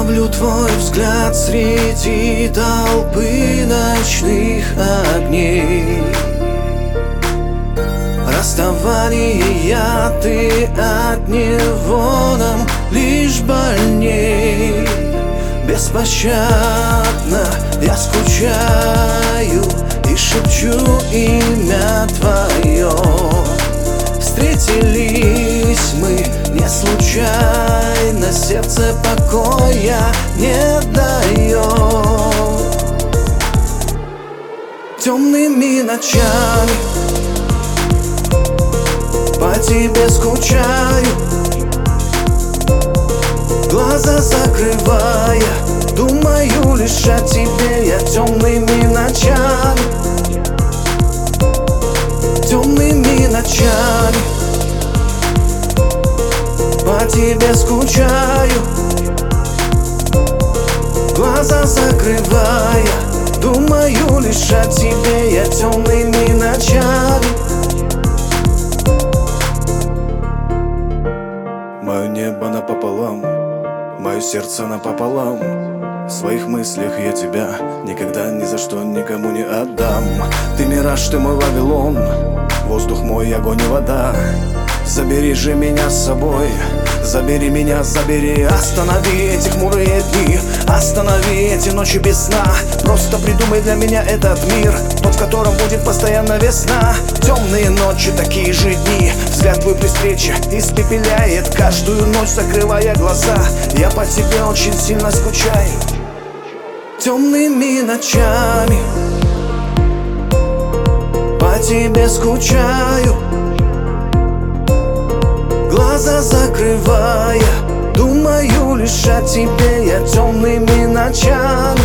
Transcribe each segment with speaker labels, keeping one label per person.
Speaker 1: Ловлю твой взгляд среди толпы ночных огней. Расставание ты от него нам лишь больней. Беспощадно я скучаю и шепчу имя твое. Встретились мы не случайно, сердце покоя не дает. Темными ночами по тебе скучаю, глаза закрывая, думаю лишь о тебе я. Темными ночами, темными ночами по тебе скучаю, глаза закрывая, думаю лишь о тебе я. Темными ночами.
Speaker 2: Мое небо напополам, мое сердце напополам. В своих мыслях я тебя никогда ни за что никому не отдам. Ты мираж, ты мой Вавилон, воздух мой, огонь и вода. Забери же меня с собой, забери меня, забери. Останови эти хмурые дни, останови эти ночи без сна. Просто придумай для меня этот мир, тот, в котором будет постоянно весна. Темные ночи, такие же дни, взгляд твой при встрече испепеляет. Каждую ночь закрывая глаза, я по тебе очень сильно скучаю.
Speaker 1: Темными ночами по тебе скучаю, глаза закрывая, думаю лишь о тебе я. Темными ночами,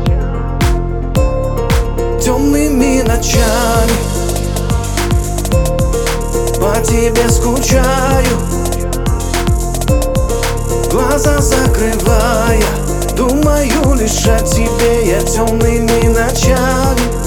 Speaker 1: темными ночами по тебе скучаю, глаза закрывая, думаю лишь о тебе я. Темными ночами.